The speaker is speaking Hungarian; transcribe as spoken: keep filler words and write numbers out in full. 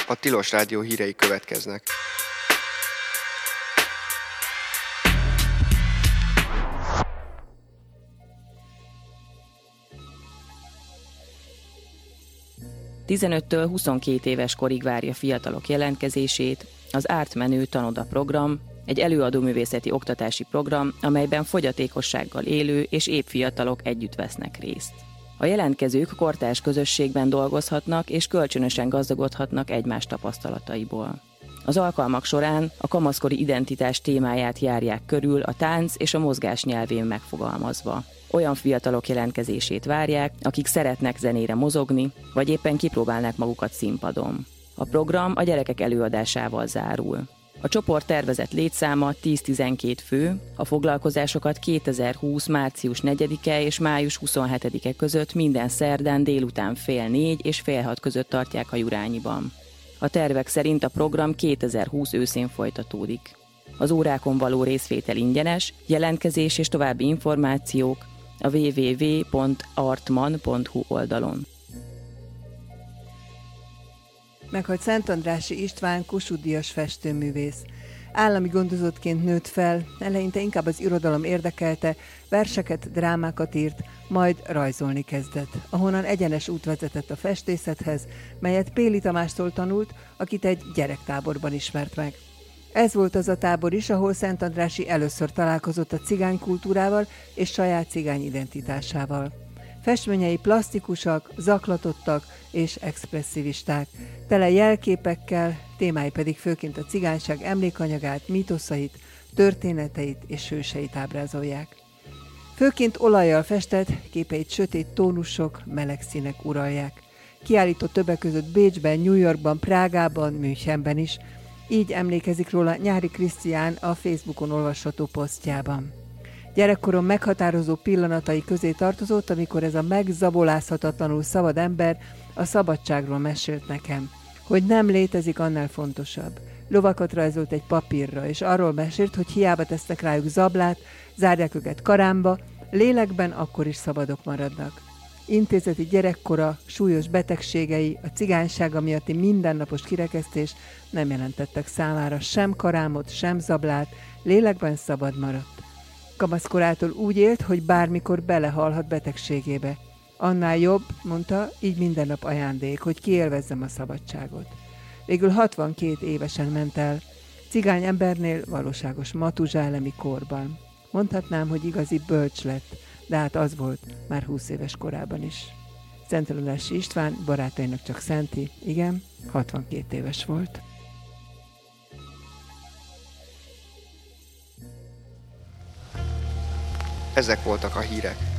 A Tilos Rádió hírei következnek. tizenöttől huszonkét éves korig várja fiatalok jelentkezését az Ártmenő Tanoda program, egy előadóművészeti oktatási program, amelyben fogyatékossággal élő és épp fiatalok együtt vesznek részt. A jelentkezők kortárs közösségben dolgozhatnak és kölcsönösen gazdagodhatnak egymás tapasztalataiból. Az alkalmak során a kamaszkori identitás témáját járják körül a tánc és a mozgás nyelvén megfogalmazva. Olyan fiatalok jelentkezését várják, akik szeretnek zenére mozogni, vagy éppen kipróbálnak magukat színpadon. A program a gyerekek előadásával zárul. A csoport tervezett létszáma tíz-tizenkét fő, a foglalkozásokat kétezer-húsz. március negyedike és május huszonhetedike között minden szerdán délután fél négy és fél hat között tartják a Jurányiban. A tervek szerint a program kétezer-húsz őszén folytatódik. Az órákon való részvétel ingyenes, jelentkezés és további információk a double-u double-u double-u pont artman pont hu oldalon. Meghalt Szentandrássy István, Kossuth-díjas festőművész. Állami gondozottként nőtt fel, eleinte inkább az irodalom érdekelte, verseket, drámákat írt, majd rajzolni kezdett, ahonnan egyenes út vezetett a festészethez, melyet Péli Tamástól tanult, akit egy gyerektáborban ismert meg. Ez volt az a tábor is, ahol Szentandrássy először találkozott a cigány kultúrával és saját cigány identitásával. Festményei plastikusak, zaklatottak és expresszivisták, tele jelképekkel, témái pedig főként a cigányság emlékanyagát, mítoszait, történeteit és hőseit ábrázolják. Főként olajjal festett, képeit sötét tónusok, meleg színek uralják. Kiállított többek között Bécsben, New Yorkban, Prágában, Münchenben is. Így emlékezik róla Nyári Krisztián a Facebookon olvasható posztjában. Gyerekkorom meghatározó pillanatai közé tartozott, amikor ez a megzabolázhatatlanul szabad ember a szabadságról mesélt nekem, hogy nem létezik annál fontosabb. Lovakat rajzolt egy papírra, és arról mesélt, hogy hiába tesznek rájuk zablát, zárják őket karámba, lélekben akkor is szabadok maradnak. Intézeti gyerekkora, súlyos betegségei, a cigánysága miatti mindennapos kirekesztés nem jelentettek számára sem karámot, sem zablát, lélekben szabad maradt. Kamaszkorától úgy élt, hogy bármikor belehalhat betegségébe. Annál jobb, mondta, így minden nap ajándék, hogy kiélvezzem a szabadságot. Végül hatvankét évesen ment el, cigány embernél valóságos matuzsálemi korban. Mondhatnám, hogy igazi bölcs lett, de hát az volt már húsz éves korában is. Szentandrássy István barátainak csak Szenti, igen, hatvankét éves volt. Ezek voltak a hírek.